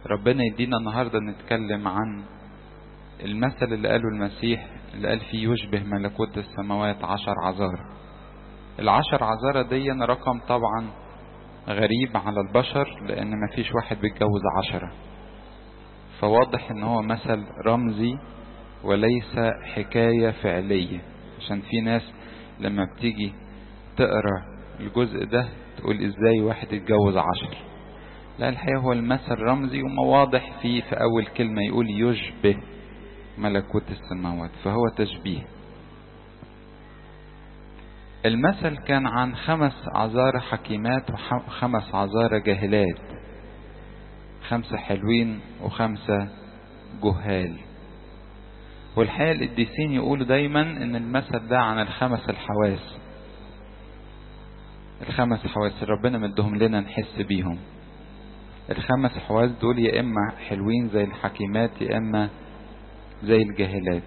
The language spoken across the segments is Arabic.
ربنا يدينا النهاردة نتكلم عن المثل اللي قاله المسيح، اللي قال فيه يشبه ملكوت السماوات 10 عذارى. 10 عذارى دي رقم طبعا غريب على البشر، لان مفيش واحد بيتجوز 10، فواضح ان هو مثل رمزي وليس حكاية فعلية. عشان في ناس لما بتيجي تقرأ الجزء ده تقول ازاي واحد يتجوز 10. لا، الحقيقة هو المثل رمزي ومواضح فيه. في اول كلمة يقول يشبه ملكوت السماوات، فهو تشبيه. المثل كان عن 5 عذارى حكيمات و5 عذارى جاهلات، 5 حلوين و5 جهال. والحقيقة القديسين يقولوا دايما ان المثل ده عن ال5 الحواس، ال5 حواس ربنا مدهم لنا نحس بيهم. ال5 حواس دول يا اما حلوين زي الحكيمات يا اما زي الجاهلات.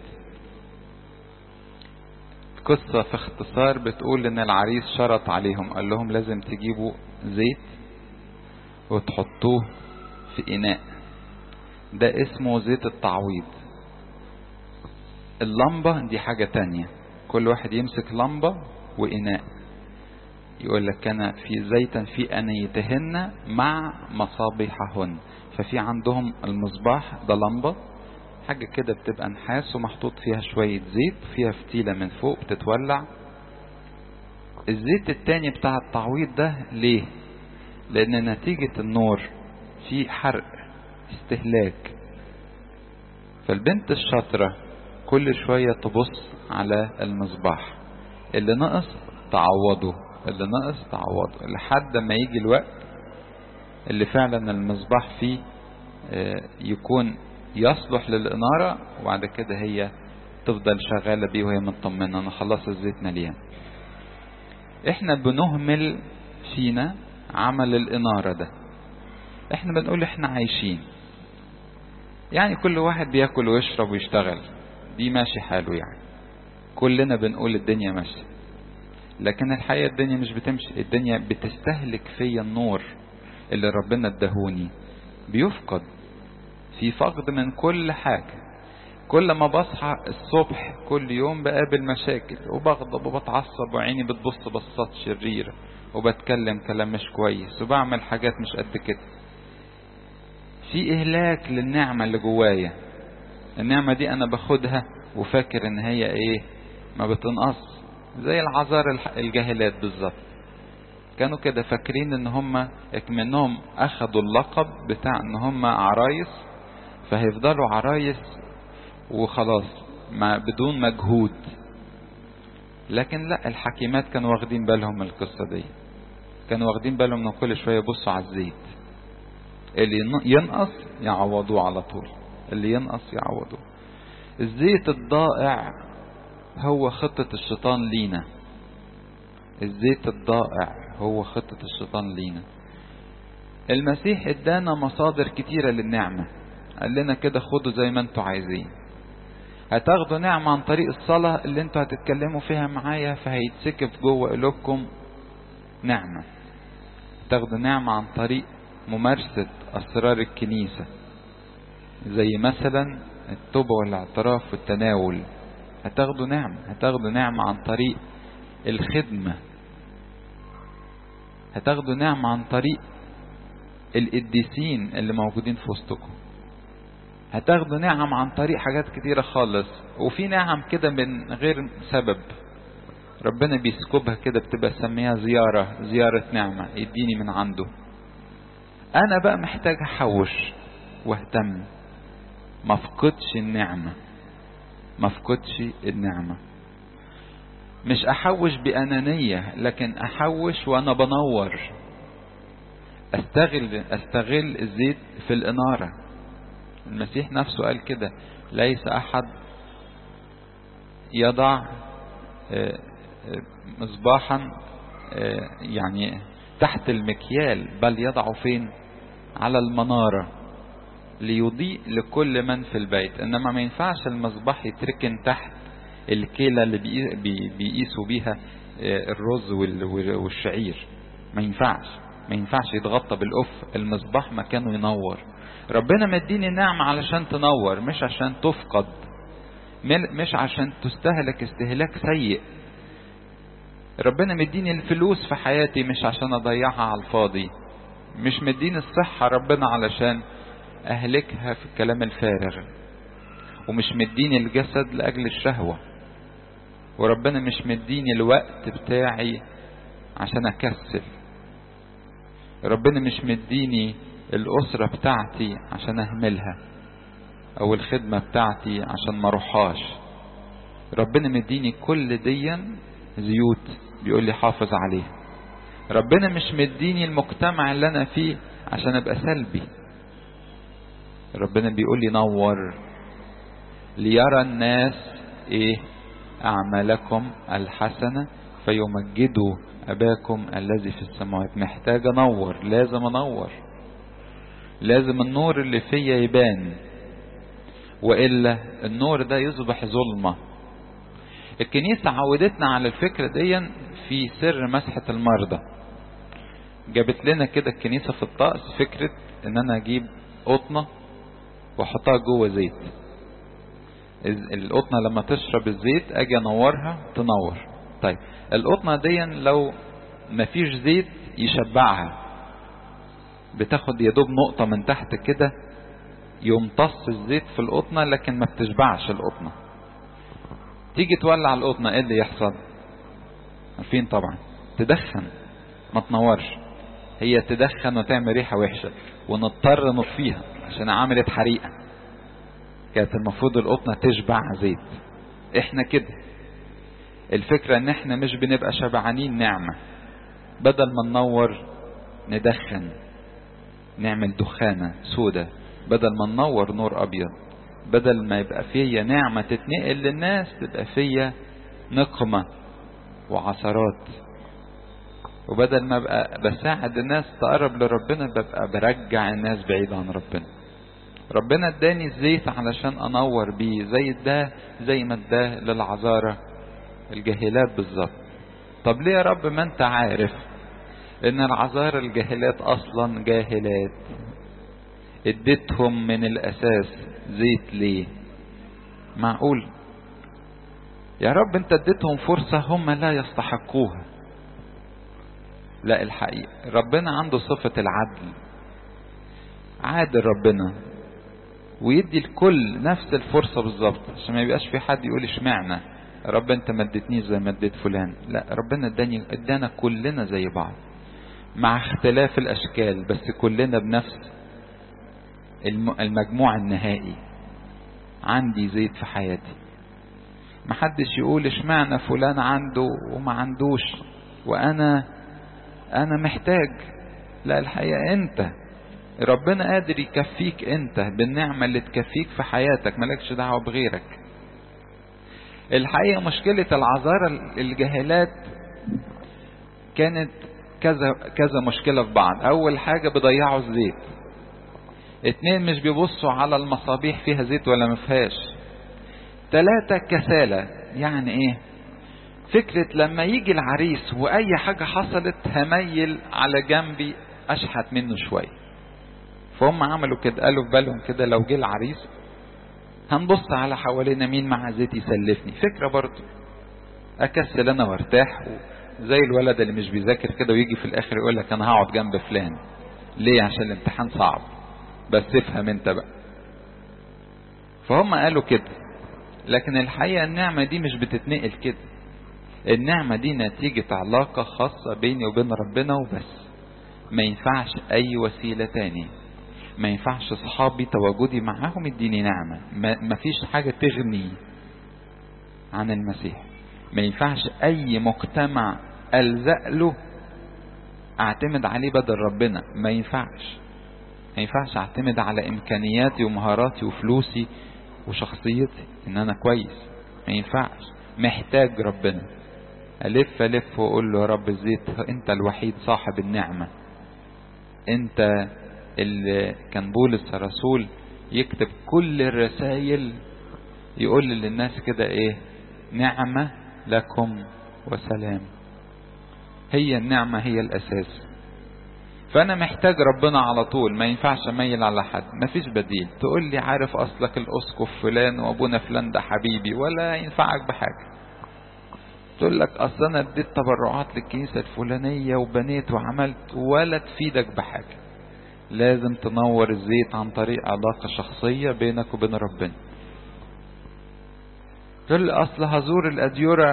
قصة في اختصار بتقول ان العريس شرط عليهم، قال لهم لازم تجيبوا زيت وتحطوه في اناء، ده اسمه زيت التعويض. اللمبة دي حاجة تانية، كل واحد يمسك لمبة واناء، يقول لك كان في زيتا في انيتهن مع مصابيحهن. ففي عندهم المصباح ده لمبة، حاجة كده بتبقى نحاس ومحطوط فيها شوية زيت، فيها فتيلة من فوق بتتولع. الزيت التاني بتاع التعويض ده ليه؟ لان نتيجة النور في حرق استهلاك، فالبنت الشاطرة كل شوية تبص على المصباح، اللي نقص تعوضه، اللي نقص تعوضه، لحد ما يجي الوقت اللي فعلا المصباح فيه يكون يصلح للإنارة، وبعد كده هي تفضل شغالة بيه وهي مطمنة انا خلاص الزيت مليان. احنا بنهمل فينا عمل الإنارة ده. احنا بنقول احنا عايشين، يعني كل واحد بياكل ويشرب ويشتغل، دي ماشي حاله، يعني كلنا بنقول الدنيا ماشية. لكن الحقيقة الدنيا مش بتمشي، الدنيا بتستهلك فيا النور اللي ربنا ادهوني، بيفقد، في فقد من كل حاجة. كل ما بصحى الصبح كل يوم بقابل مشاكل وبغضب وبتعصب وعيني بتبص بصات شريرة وبتكلم كلام مش كويس وبعمل حاجات مش قد كده. في إهلاك للنعمة اللي جوايا. النعمة دي أنا باخدها وفاكر إن هي إيه، ما بتنقص، زي العذار الجاهلات بالظبط. كانوا كده فاكرين إن هم اكمنهم أخدوا اللقب بتاع إن هم عرايس، فهيفضلوا عرايس وخلاص بدون مجهود. لكن لا، الحكيمات كانوا واخدين بالهم من القصة دي، كانوا واخدين بالهم ان كل شوية يبصوا على الزيت، اللي ينقص يعوضوه على طول، اللي ينقص يعوضوه. الزيت الضائع هو خطة الشيطان لينا، الزيت الضائع هو خطة الشيطان لينا. المسيح ادانا مصادر كتيرة للنعمة، قال لنا كده خدوا زي ما انتوا عايزين. هتاخدوا نعمة عن طريق الصلاة اللي انتوا هتتكلموا فيها معايا، فهيتسكب جوه قلوبكم نعمة. هتاخدوا نعمة عن طريق ممارسة أسرار الكنيسة، زي مثلا التوبة والاعتراف والتناول. هتاخدوا نعمة عن طريق الخدمة، هتاخدوا نعمة عن طريق القديسين اللي موجودين في وسطكم، هتاخدوا نعم عن طريق حاجات كتيرة خالص. وفي نعم كده من غير سبب ربنا بيسكبها كده، بتبقى سميها زيارة نعمة، يديني من عنده. انا بقى محتاج احوش واهتم، ما افقدش النعمة. مش احوش بأنانية، لكن احوش وانا بنور، استغل الزيت في الإنارة. المسيح نفسه قال كده، ليس احد يضع مصباحا يعني تحت المكيال، بل يضعه فين؟ على المنارة ليضيء لكل من في البيت. انما ما ينفعش المصباح يتركن تحت الكيلة اللي بيقيسوا بيها الرز والشعير، ما ينفعش يتغطى بالقف. المصباح مكانه ينور، ربنا مديني نعمة علشان تنور، مش عشان تفقد، مش عشان تستهلك استهلاك سيء. ربنا مديني الفلوس في حياتي مش عشان اضيعها على الفاضي. مش مديني الصحة ربنا علشان اهلكها في الكلام الفارغ. ومش مديني الجسد لاجل الشهوة. وربنا مش مديني الوقت بتاعي عشان اكسل. ربنا مش مديني الاسرة بتاعتي عشان اهملها، او الخدمة بتاعتي عشان ما اروحهاش. ربنا مديني كل ديا زيوت بيقول لي حافظ عليها. ربنا مش مديني المجتمع اللي انا فيه عشان ابقى سلبي. ربنا بيقول لي نور ليرى الناس ايه؟ اعمالكم الحسنة فيمجدوا اباكم الذي في السماوات. محتاج انور، لازم انور، لازم النور اللي فيا يبان، وإلا النور ده يصبح ظلمة. الكنيسة عودتنا على الفكرة دي في سر مسحة المرضى. جابت لنا كده الكنيسة في الطقس فكرة ان انا اجيب قطنة واحطها جوه زيت. القطنة لما تشرب الزيت اجي انورها تنور. طيب القطنة دي لو مفيش زيت يشبعها، بتاخد يدوب نقطة من تحت كده يمتص الزيت في القطنة، لكن ما بتشبعش القطنة. تيجي تولع القطنة ايه اللي يحصل؟ عارفين طبعا، تدخن، ما تنورش. هي تدخن وتعمل ريحة وحشة ونضطر نطفيها عشان عملت حريقة. كانت المفروض القطنة تشبع زيت. احنا كده الفكرة ان احنا مش بنبقى شبعانين نعمة، بدل ما ننور ندخن، نعمل دخانة سودة، بدل ما ننور نور ابيض. بدل ما يبقى فيا نعمة تتنقل للناس تبقى فيا نقمة وعثرات. وبدل ما ابقى بساعد الناس تقرب لربنا ببقى برجع الناس بعيد عن ربنا. ربنا اداني الزيت علشان انور بيه، زي ما اداه للعذارى الجاهلات بالظبط. طب ليه يا رب ما انت عارف ان العذارى الجاهلات اصلا جاهلات؟ اديتهم من الاساس زيت ليه؟ معقول يا رب انت اديتهم فرصة هم لا يستحقوها؟ لا، الحقيقة ربنا عنده صفة العدل. عادل ربنا ويدي الكل نفس الفرصة بالظبط، عشان ما يبقاش في حد يقول اشمعنى يا رب انت ما اديتنيش زي ما اديت فلان. لا، ربنا ادانا كلنا زي بعض مع اختلاف الاشكال، بس كلنا بنفس المجموع النهائي. عندي زيت في حياتي، محدش يقول اشمعنى فلان عنده وما عندوش وانا محتاج. لا، الحقيقة انت ربنا قادر يكفيك انت بالنعمة اللي تكفيك في حياتك، مالكش دعوة بغيرك. الحقيقة مشكلة العذارى الجاهلات كانت كذا مشكلة في بعض. اول حاجة بيضيعوا الزيت. 2 مش بيبصوا على المصابيح فيها زيت ولا ما فيهاش. 3 كسالة. يعني ايه؟ فكرة لما يجي العريس واي حاجة حصلت هميل على جنبي اشحت منه شوية. فهم عملوا كده، قالوا في بالهم كده لو جه العريس هنبص على حوالينا مين مع زيت يسلفني. فكرة برضو اكسل انا وارتاح، زي الولد اللي مش بيذاكر كده ويجي في الاخر يقول لك انا هقعد جنب فلان. ليه؟ عشان الامتحان صعب، بس افهم انت بقى. فهم قالوا كده. لكن الحقيقة النعمة دي مش بتتنقل كده. النعمة دي نتيجة علاقة خاصة بيني وبين ربنا وبس. ما ينفعش اي وسيلة تاني. ما ينفعش صحابي تواجدي معاهم يديني نعمة. ما فيش حاجة تغني عن المسيح. ما ينفعش اي مجتمع الزق له اعتمد عليه بدل ربنا. ما ينفعش اعتمد على امكانياتي ومهاراتي وفلوسي وشخصيتي ان انا كويس. ما ينفعش. محتاج ربنا. الف واقول له يا رب الزيت انت الوحيد صاحب النعمة. انت اللي كان بولس الرسول يكتب كل الرسائل يقول للناس كده ايه؟ نعمة لكم وسلام. هي النعمة هي الاساس. فانا محتاج ربنا على طول، ما ينفعش اميل على حد، مفيش بديل. تقول لي عارف اصلك الاسقف فلان وابونا فلان ده حبيبي، ولا ينفعك بحاجة. تقول لك اصل انا اديت تبرعات للكنيسة الفلانية وبنيت وعملت، ولا تفيدك بحاجة. لازم تنور الزيت عن طريق علاقة شخصية بينك وبين ربنا. تقول لي اصل هزور الاديرة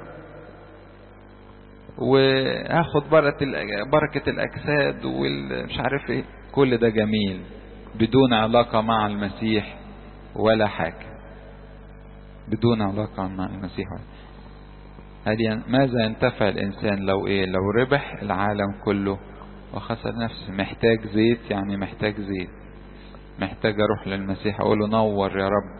وهاخد بركة الاجساد والمش عارف ايه، كل ده جميل بدون علاقة مع المسيح ولا حاجة. بدون علاقة مع المسيح هذه ماذا ينتفع الانسان لو ربح العالم كله وخسر نفسه؟ محتاج زيت، يعني محتاج زيت، محتاج اروح للمسيح اقول له نور يا رب.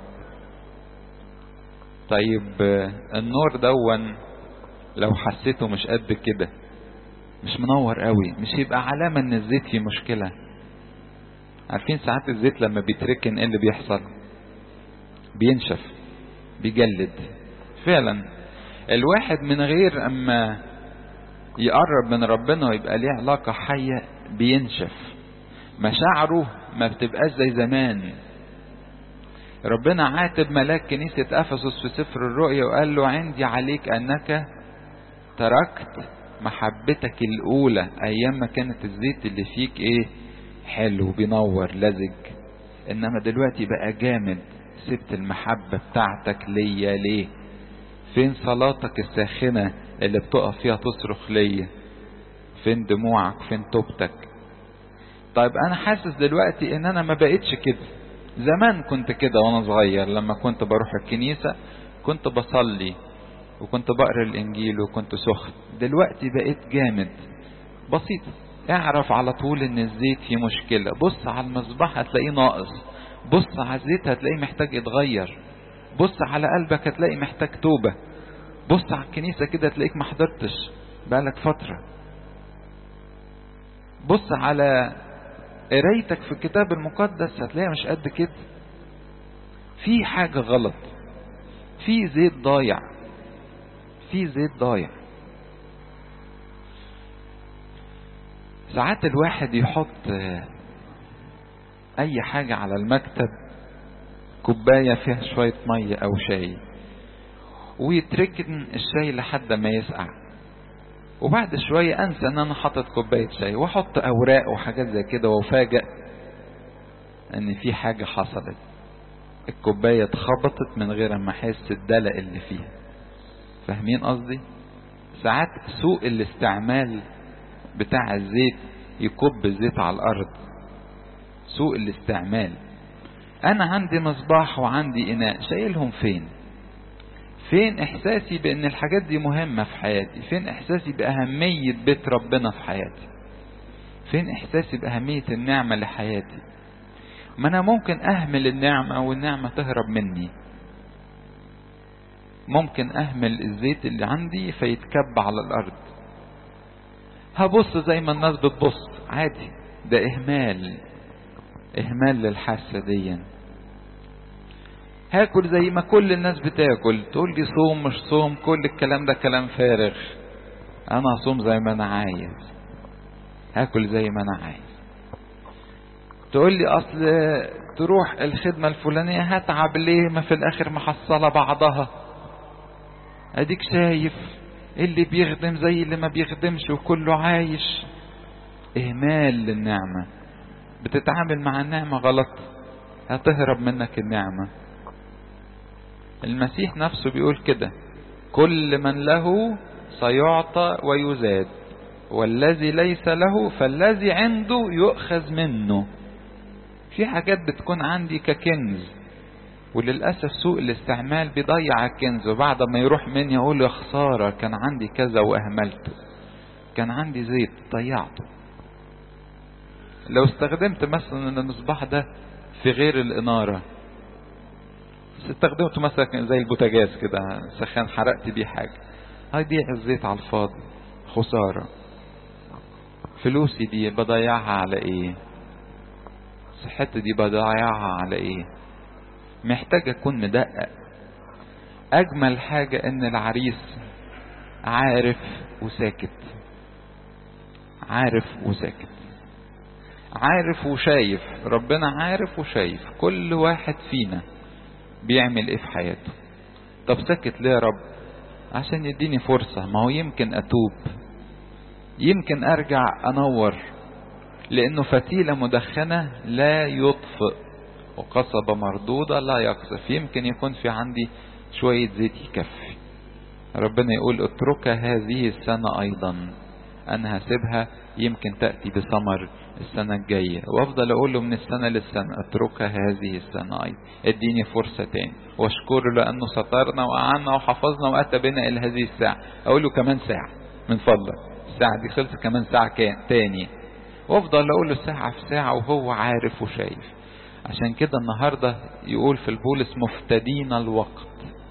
طيب النور دون لو حسيته مش قد كده، مش منور قوي، مش يبقى علامة ان الزيت فيه مشكلة. عارفين ساعات الزيت لما بيتركن ايه اللي بيحصل؟ بينشف، بيجلد. فعلا الواحد من غير اما يقرب من ربنا ويبقى ليه علاقة حية بينشف، مشاعره ما بتبقاش زي زمان. ربنا عاتب ملاك كنيسة أفسس في سفر الرؤيا وقال له عندي عليك أنك تركت محبتك الأولى. أيام ما كانت الزيت اللي فيك إيه؟ حلو بينور لزج، إنما دلوقتي بقى جامد. سبت المحبة بتاعتك ليا ليه؟ فين صلاتك الساخنة اللي بتقف فيها تصرخ ليا؟ فين دموعك؟ فين توبتك؟ طيب أنا حاسس دلوقتي إن أنا ما بقيتش كده. زمان كنت كده وانا صغير، لما كنت بروح الكنيسة كنت بصلي وكنت بقرأ الانجيل وكنت سخن. دلوقتي بقيت جامد بسيط. اعرف على طول ان الزيت فيه مشكلة. بص على المصباح هتلاقيه ناقص، بص على الزيت هتلاقيه محتاج يتغير، بص على قلبك هتلاقي محتاج توبة، بص على الكنيسة كده هتلاقيك ما حضرتش بقالك فترة، بص على قرايتك في الكتاب المقدس هتلاقيها مش قد كده. في حاجة غلط، في زيت ضايع، في زيت ضايع. ساعات الواحد يحط اي حاجة على المكتب، كوباية فيها شوية مية او شاي، ويتركن الشاي لحد ما يسقع، وبعد شوية انسى ان انا حاطط كوباية شاي، واحط اوراق وحاجات زي كده، وفاجأ ان في حاجة حصلت. الكوباية اتخبطت من غير ما احس الدلق اللي فيها. فاهمين قصدي؟ ساعات سوء الاستعمال بتاع الزيت يكب الزيت على الارض. سوء الاستعمال. انا عندي مصباح وعندي اناء، شايلهم فين؟ فين احساسي بان الحاجات دي مهمة في حياتي؟ فين احساسي باهمية بيت ربنا في حياتي؟ فين احساسي باهمية النعمة لحياتي؟ ما انا ممكن اهمل النعمة والنعمة تهرب مني. ممكن اهمل الزيت اللي عندي فيتكب على الارض. هبص زي ما الناس بتبص عادي، ده اهمال للحاسة دي. هاكل زي ما كل الناس بتاكل، تقول لي صوم مش صوم، كل الكلام ده كلام فارغ. انا اصوم زي ما انا عايز، هاكل زي ما انا عايز. تقول لي اصل تروح الخدمة الفلانية هتعب ليه؟ ما في الاخر محصلة بعضها. اديك شايف اللي بيخدم زي اللي ما بيخدمش وكله عايش. اهمال للنعمة. بتتعامل مع النعمة غلط، هتهرب منك النعمة. المسيح نفسه بيقول كده: كل من له سيعطى ويزاد، والذي ليس له فالذي عنده يؤخذ منه. في حاجات بتكون عندي ككنز، وللأسف سوء الاستعمال بيضيع الكنز، وبعد ما يروح مني اقول يا خسارة، كان عندي كذا واهملته، كان عندي زيت ضيعته. لو استخدمت مثلا المصباح ده في غير الإنارة، استخدمته مثلا زي البوتاجاز كده سخان، حرقت بيه حاجة، هيضيع الزيت على الفاضي، خسارة. فلوسي دي بضيعها على ايه؟ صحتي دي بضيعها على ايه؟ محتاج اكون مدقق. اجمل حاجة ان العريس عارف وساكت، عارف وساكت. عارف وشايف، ربنا عارف وشايف كل واحد فينا بيعمل ايه في حياته. طب سكت ليه يا رب؟ عشان يديني فرصة، ما هو يمكن اتوب، يمكن ارجع انور، لانه فتيلة مدخنة لا يطفئ وقصبة مردودة لا يقصف. يمكن يكون في عندي شوية زيت يكفي. ربنا يقول اتركها هذه السنة ايضا، انا هسيبها يمكن تأتي بثمر السنة الجاية. وافضل اقول له من السنة للسنة اتركها هذه السنة ايضا، اديني فرصة تاني، واشكره لانه سترنا وأعنا وحفظنا واتى بنا الى هذه الساعة. اقول له كمان ساعة من فضلك، الساعة دي خلصت، كمان ساعة تاني. وافضل اقول له ساعة في ساعة وهو عارف وشايف. عشان كده النهاردة يقول في البولس مفتدين الوقت،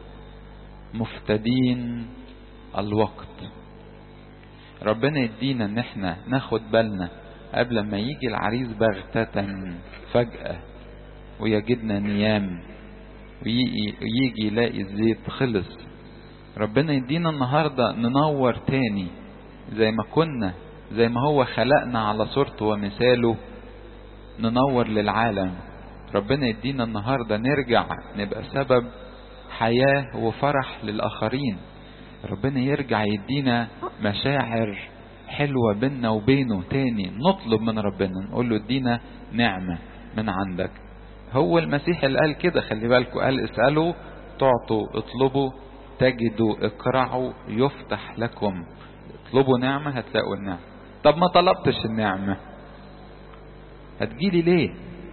مفتدين الوقت. ربنا يدينا ان احنا ناخد بالنا قبل ما يجي العريس بغتة فجأة ويجدنا نيام، ويجي يلاقي الزيت خلص. ربنا يدينا النهاردة ننور تاني زي ما كنا، زي ما هو خلقنا على صورته ومثاله ننور للعالم. ربنا يدينا النهاردة نرجع نبقى سبب حياة وفرح للآخرين. ربنا يرجع يدينا مشاعر حلوة بيننا وبينه تاني. نطلب من ربنا نقول له ادينا نعمة من عندك. هو المسيح اللي قال كده، خلي بالكم، قال اسألوا تعطوا، اطلبوا تجدوا، اقرعوا يفتح لكم. اطلبوا نعمة هتلاقوا النعمة. طب ما طلبتش النعمة هتجيلي ليه؟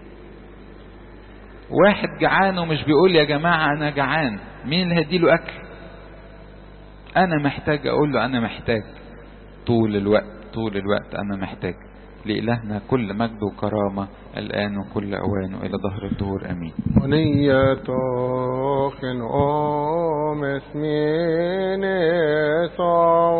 واحد جعان ومش بيقول يا جماعة انا جعان، مين اللي هديله اكل؟ انا محتاج اقول له انا محتاج طول الوقت انا محتاج. لإلهنا كل مجد وكرامة الآن وكل أوان وإلى ظهر الدهور آمين. ونية خن اسمين